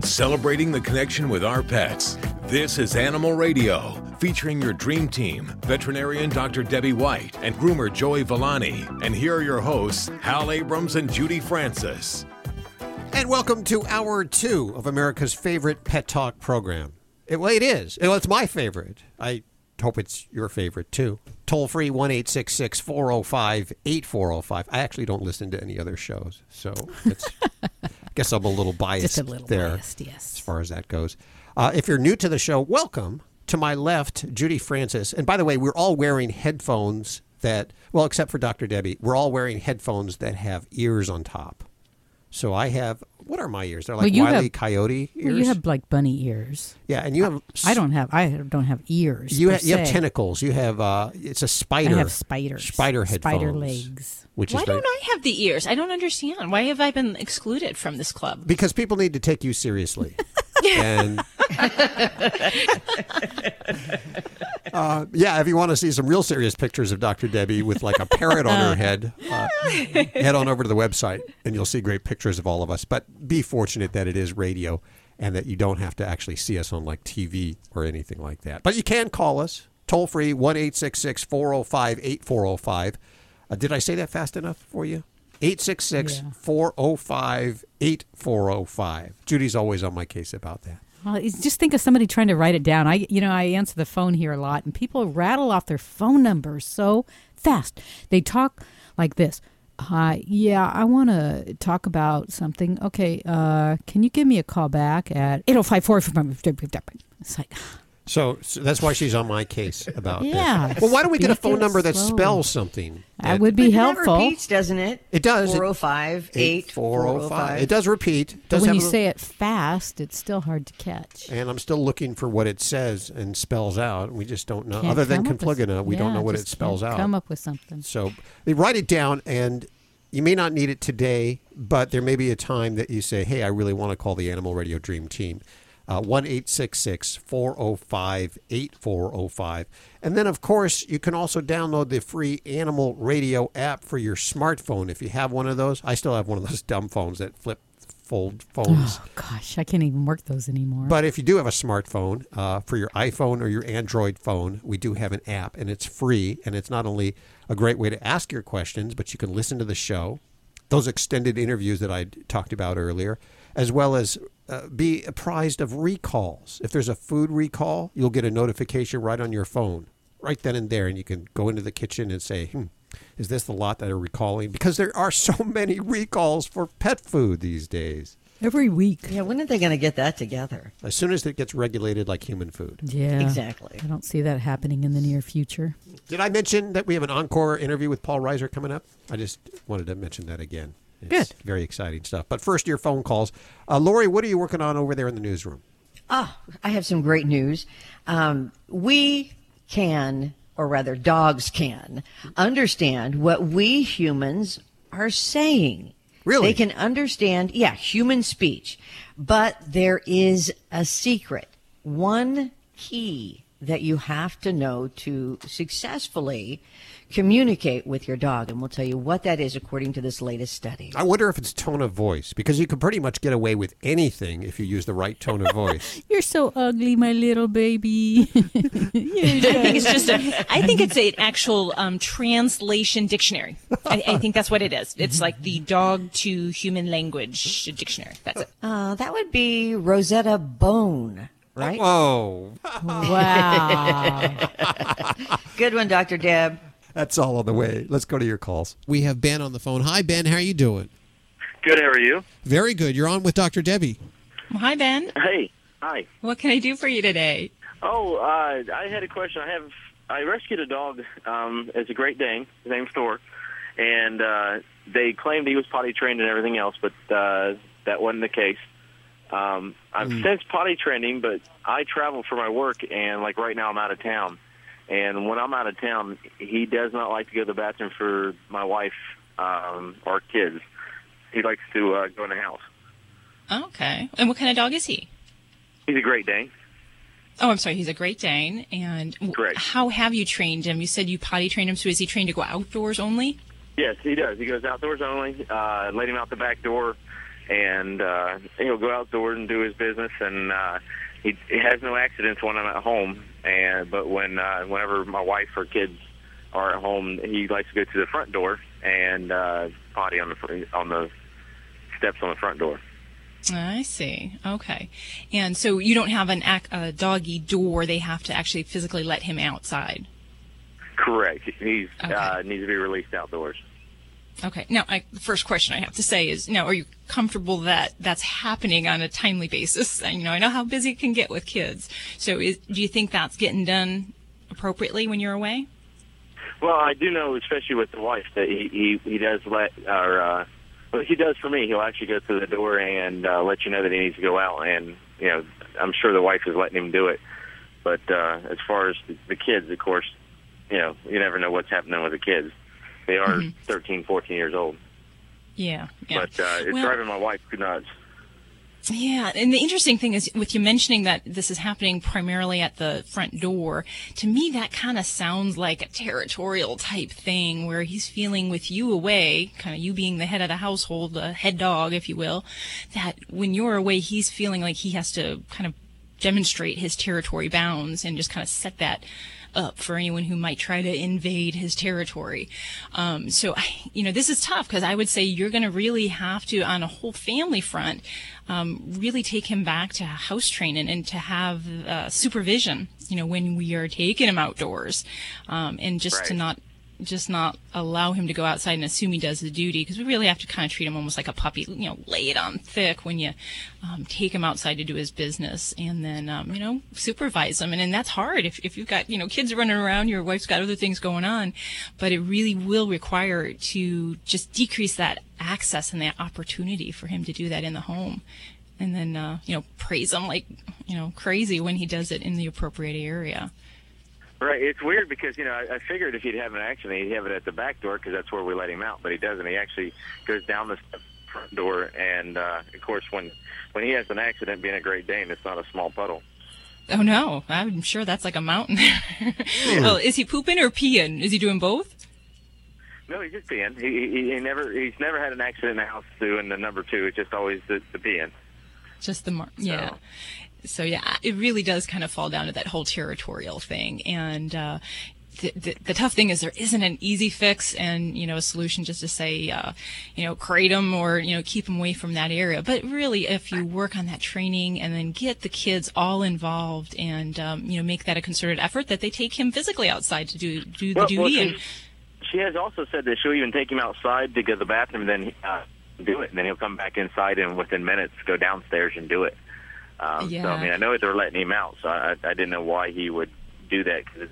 celebrating the connection with our pets. This is Animal Radio, featuring your dream team, veterinarian Dr. Debbie White and groomer Joey Villani. And here are your hosts, Hal Abrams and Judy Francis. And welcome to Hour 2 of America's favorite pet talk program. It is. It's my favorite. I hope it's your favorite, too. Toll free, 1-866-405-8405. I actually don't listen to any other shows, so it's, I guess I'm a little biased. Just a little there, biased, yes. as far as that goes. If you're new to the show, welcome. To my left, Judy Francis. And by the way, we're all wearing headphones that, well, except for Dr. Debbie, we're all wearing headphones that have ears on top. So I have, what are my ears? They're like Wile E. Coyote ears? Well, you have like bunny ears. Yeah, and you have... I don't have ears. You have tentacles. You have, it's a spider. I have spiders. Spider headphones. Spider legs. Why don't I have the ears? I don't understand. Why have I been excluded from this club? Because people need to take you seriously. And if you want to see some real serious pictures of Dr. Debbie with like a parrot on her head, head on over to the website and you'll see great pictures of all of us. But be fortunate that it is radio and that you don't have to actually see us on like TV or anything like that. But you can call us toll free, 1-866-405-8405. Did I say that fast enough for you? 866-405-8405. Judy's always on my case about that. Well, just think of somebody trying to write it down. I answer the phone here a lot, and people rattle off their phone numbers so fast. They talk like this. Hi, I want to talk about something. Okay, can you give me a call back at 805-4... It's like... So that's why she's on my case about yeah. Well, why don't we get a phone number that spells something? That would be helpful. It repeats, doesn't it? It does. 405-8405. It does repeat. But when you say it fast, it's still hard to catch. And I'm still looking for what it says and spells out. We just don't know. Can't Other than come up with- Confligina, we don't know what it just spells can't out. Come up with something. So they write it down, and you may not need it today, but there may be a time that you say, hey, I really want to call the Animal Radio Dream Team. 1-866-405-8405. And then, of course, you can also download the free Animal Radio app for your smartphone if you have one of those. I still have one of those dumb phones that fold phones. Oh, gosh, I can't even work those anymore. But if you do have a smartphone, for your iPhone or your Android phone, we do have an app, and it's free. And it's not only a great way to ask your questions, but you can listen to the show, those extended interviews that I talked about earlier, as well as be apprised of recalls. If there's a food recall, you'll get a notification right on your phone, right then and there, and you can go into the kitchen and say, is this the lot that are recalling? Because there are so many recalls for pet food these days. Every week. Yeah, when are they going to get that together? As soon as it gets regulated like human food. Yeah. Exactly. I don't see that happening in the near future. Did I mention that we have an encore interview with Paul Reiser coming up? I just wanted to mention that again. It's good. Very exciting stuff. But first, your phone calls. Lori, what are you working on over there in the newsroom? I have some great news. We can, or rather dogs can, understand what we humans are saying. Really? They can understand, human speech. But there is a secret. One key that you have to know to successfully communicate with your dog. And we'll tell you what that is according to this latest study. I wonder if it's tone of voice, because you can pretty much get away with anything if you use the right tone of voice. You're so ugly, my little baby. I think it's an actual translation dictionary. I think that's what it is. It's like the dog to human language dictionary. That's it. That would be Rosetta Bone, right? Whoa. Wow. Good one, Dr. Deb. That's all on the way. Let's go to your calls. We have Ben on the phone. Hi, Ben. How are you doing? Good. How are you? Very good. You're on with Dr. Debbie. Well, hi, Ben. Hey. Hi. What can I do for you today? Oh, I had a question. I rescued a dog. It's a Great Dane. His name's Thor. And they claimed he was potty trained and everything else, but that wasn't the case. I've since potty trained him, but I travel for my work, and like right now I'm out of town. And when I'm out of town, he does not like to go to the bathroom for my wife or kids. He likes to go in the house. Okay. And what kind of dog is he? He's a Great Dane. Oh, I'm sorry. He's a Great Dane. And Correct. How have you trained him? You said you potty trained him, so is he trained to go outdoors only? Yes, he does. He goes outdoors only. Let him out the back door. and he'll go outdoors and do his business, and he has no accidents when I'm at home. But whenever my wife or kids are at home, he likes to go to the front door and potty on the steps on the front door. I see. Okay. And so you don't have a doggy door. They have to actually physically let him outside. Correct. He's Okay. needs to be released outdoors. Okay. Now, the first question I have to say is, now, are you comfortable that that's happening on a timely basis? And, I know how busy it can get with kids. So do you think that's getting done appropriately when you're away? Well, I do know, especially with the wife, that he does let our well, he does for me. He'll actually go to the door and let you know that he needs to go out, and I'm sure the wife is letting him do it. But as far as the kids, of course, you never know what's happening with the kids. They are 13, 14 years old. Yeah. But it's driving my wife nuts. Yeah, and the interesting thing is, with you mentioning that this is happening primarily at the front door, to me that kind of sounds like a territorial type thing where he's feeling with you away, kind of you being the head of the household, the head dog, if you will, that when you're away, he's feeling like he has to kind of demonstrate his territory bounds and just kind of set that up for anyone who might try to invade his territory. So this is tough, because I would say you're going to really have to, on a whole family front, really take him back to house training and to have supervision, when we are taking him outdoors, and just to not allow him to go outside and assume he does the duty, because we really have to kind of treat him almost like a puppy, lay it on thick when you take him outside to do his business, and then, supervise him. And that's hard if you've got, kids running around, your wife's got other things going on, but it really will require to just decrease that access and that opportunity for him to do that in the home. And then, praise him like, crazy when he does it in the appropriate area. Right. It's weird because, I figured if he'd have an accident, he'd have it at the back door because that's where we let him out. But he doesn't. He actually goes down the front door. And, of course, when he has an accident, being a Great Dane, it's not a small puddle. Oh, no. I'm sure that's like a mountain there. Well, is he pooping or peeing? Is he doing both? No, he's just peeing. He's never had an accident in the house doing the number two. It's just always the peeing. Just the yeah. So, yeah, it really does kind of fall down to that whole territorial thing. And the tough thing is there isn't an easy fix and, a solution just to say, crate them or, keep them away from that area. But really, if you work on that training and then get the kids all involved and, make that a concerted effort that they take him physically outside to do the duty. She has also said that she'll even take him outside to go to the bathroom and then do it. And then he'll come back inside and within minutes go downstairs and do it. So, I know they're letting him out, so I didn't know why he would do that. Cause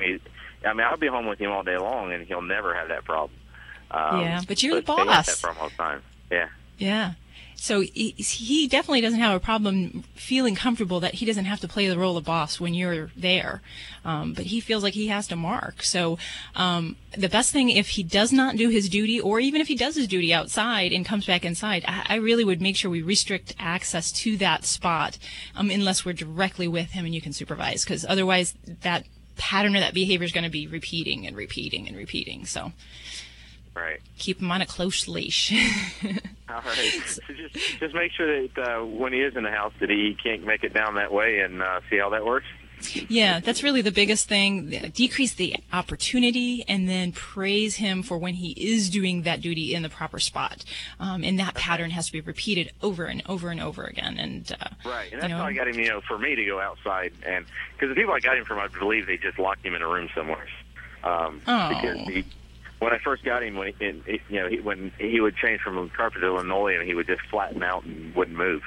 I'll be home with him all day long, and he'll never have that problem. But you're the boss. They have that problem all the time. Yeah. Yeah. So he definitely doesn't have a problem feeling comfortable that he doesn't have to play the role of boss when you're there. But he feels like he has to mark. So the best thing, if he does not do his duty, or even if he does his duty outside and comes back inside, I really would make sure we restrict access to that spot unless we're directly with him and you can supervise. Because otherwise that pattern or that behavior is going to be repeating and repeating and repeating. So. Right. Keep him on a close leash. All right. So just make sure that when he is in the house that he can't make it down that way, and see how that works. Yeah, that's really the biggest thing. Decrease the opportunity and then praise him for when he is doing that duty in the proper spot. And that pattern has to be repeated over and over and over again. And right. And that's how I got him, for me to go outside. And because the people I got him from, I believe they just locked him in a room somewhere. Because when I first got him, when he would change from carpet to linoleum, he would just flatten out and wouldn't move.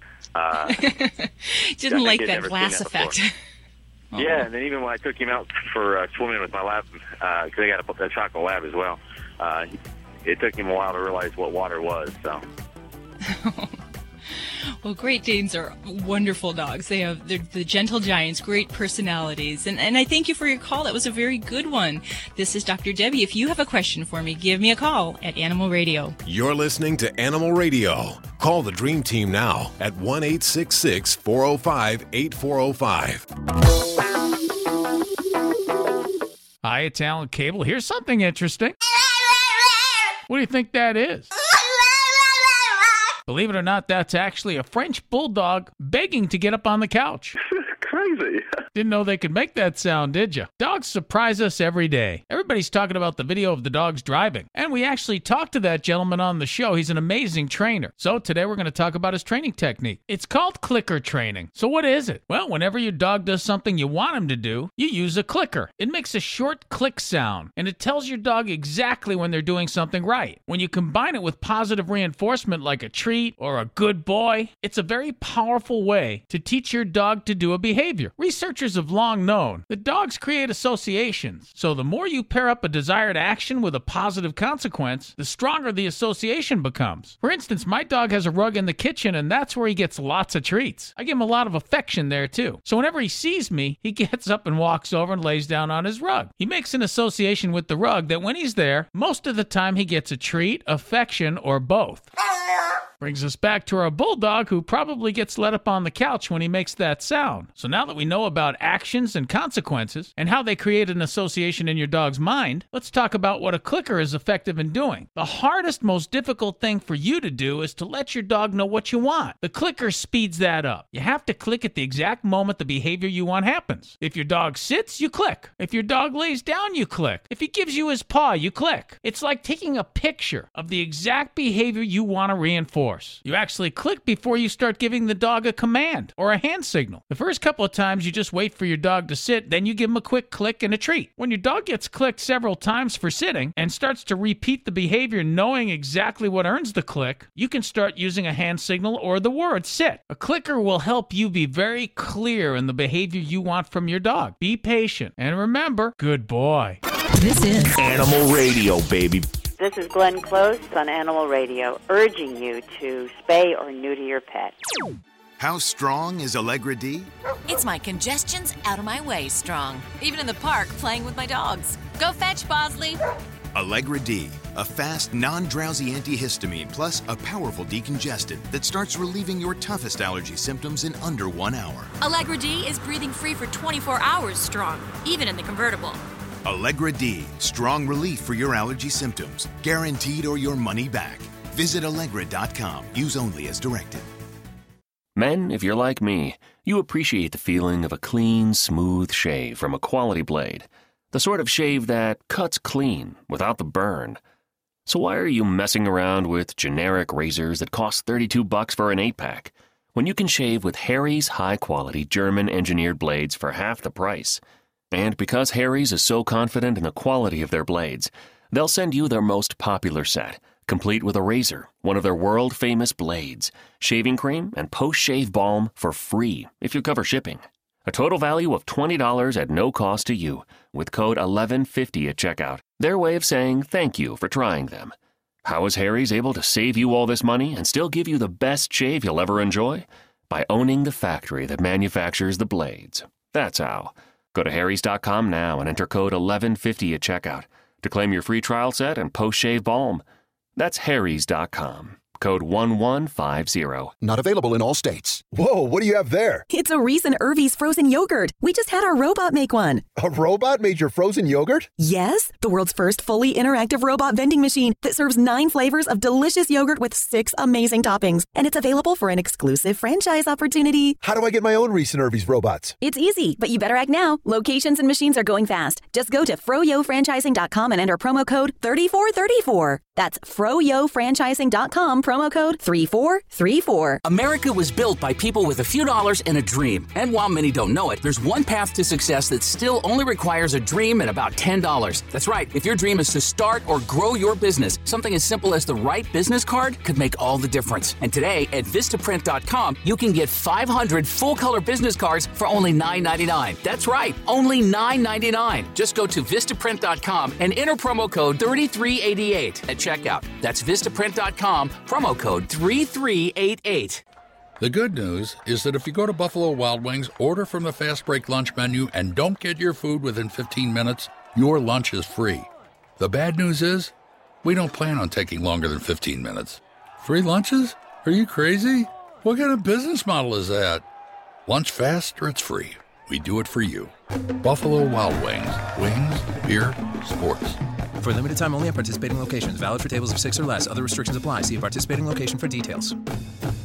Didn't like that glass effect. Yeah, and then even when I took him out for swimming with my lab, because I got a chocolate lab as well, it took him a while to realize what water was. So. Well, Great Danes are wonderful dogs. They're the gentle giants, great personalities. And I thank you for your call. That was a very good one. This is Dr. Debbie. If you have a question for me, give me a call at Animal Radio. You're listening to Animal Radio. Call the Dream Team now at 1-866-405-8405. Hi, it's Alan Cable. Here's something interesting. What do you think that is? Believe it or not, that's actually a French bulldog begging to get up on the couch. Crazy. Didn't know they could make that sound, did you? Dogs surprise us every day. Everybody's talking about the video of the dogs driving. And we actually talked to that gentleman on the show. He's an amazing trainer. So today we're going to talk about his training technique. It's called clicker training. So what is it? Well, whenever your dog does something you want him to do, you use a clicker. It makes a short click sound, and it tells your dog exactly when they're doing something right. When you combine it with positive reinforcement like a treat or a good boy, it's a very powerful way to teach your dog to do a behavior. Researchers have long known that dogs create associations. So the more you pair up a desired action with a positive consequence, the stronger the association becomes. For instance, my dog has a rug in the kitchen, and that's where he gets lots of treats. I give him a lot of affection there too. So whenever he sees me, he gets up and walks over and lays down on his rug. He makes an association with the rug that when he's there, most of the time he gets a treat, affection, or both. Brings us back to our bulldog, who probably gets let up on the couch when he makes that sound. So now that we know about actions and consequences and how they create an association in your dog's mind, let's talk about what a clicker is effective in doing. The hardest, most difficult thing for you to do is to let your dog know what you want. The clicker speeds that up. You have to click at the exact moment the behavior you want happens. If your dog sits, you click. If your dog lays down, you click. If he gives you his paw, you click. It's like taking a picture of the exact behavior you want to reinforce. You actually click before you start giving the dog a command or a hand signal. The first couple of times you just wait for your dog to sit, then you give him a quick click and a treat. When your dog gets clicked several times for sitting and starts to repeat the behavior knowing exactly what earns the click, you can start using a hand signal or the word sit. A clicker will help you be very clear in the behavior you want from your dog. Be patient and remember, good boy. This is Animal Radio, baby. This is Glenn Close on Animal Radio, urging you to spay or neuter your pet. How strong is Allegra D? It's my congestion's out of my way strong. Even in the park, playing with my dogs. Go fetch, Bosley. Allegra D, a fast, non-drowsy antihistamine plus a powerful decongestant that starts relieving your toughest allergy symptoms in under 1 hour. Allegra D is breathing free for 24 hours strong, even in the convertible. Allegra D, strong relief for your allergy symptoms, guaranteed or your money back. Visit Allegra.com. Use only as directed. Men, if you're like me, you appreciate the feeling of a clean, smooth shave from a quality blade. The sort of shave that cuts clean without the burn. So why are you messing around with generic razors that cost $32 for an 8-pack when you can shave with Harry's high-quality German-engineered blades for half the price? And because Harry's is so confident in the quality of their blades, they'll send you their most popular set, complete with a razor, one of their world-famous blades, shaving cream, and post-shave balm for free if you cover shipping. A total value of $20 at no cost to you, with code 1150 at checkout. Their way of saying thank you for trying them. How is Harry's able to save you all this money and still give you the best shave you'll ever enjoy? By owning the factory that manufactures the blades. That's how. Go to harrys.com now and enter code 1150 at checkout to claim your free trial set and post-shave balm. That's harrys.com. Code 1150. Not available in all states. Whoa, what do you have there? It's a Reese and Irvy's frozen yogurt. We just had our robot make one. A robot made your frozen yogurt? Yes, the world's first fully interactive robot vending machine that serves 9 flavors of delicious yogurt with 6 amazing toppings. And it's available for an exclusive franchise opportunity. How do I get my own Reese and Irvy's robots? It's easy, but you better act now. Locations and machines are going fast. Just go to froyofranchising.com and enter promo code 3434. That's froyofranchising.com, promo code 3434. America was built by people with a few dollars and a dream. And while many don't know it, there's one path to success that still only requires a dream and about $10. That's right. If your dream is to start or grow your business, something as simple as the right business card could make all the difference. And today at Vistaprint.com, you can get 500 full-color business cards for only $9.99. That's right, only $9.99. Just go to Vistaprint.com and enter promo code 3388 at checkout. That's Vistaprint.com, promo code 3388. The good news is that if you go to Buffalo Wild Wings, order from the Fast Break lunch menu, and don't get your food within 15 minutes, your lunch is free. The bad news is, we don't plan on taking longer than 15 minutes. Free lunches? Are you crazy? What kind of business model is that? Lunch fast or it's free. We do it for you. Buffalo Wild Wings. Wings, beer, sports. For a limited time only at participating locations. Valid for tables of 6 or less. Other restrictions apply. See a participating location for details.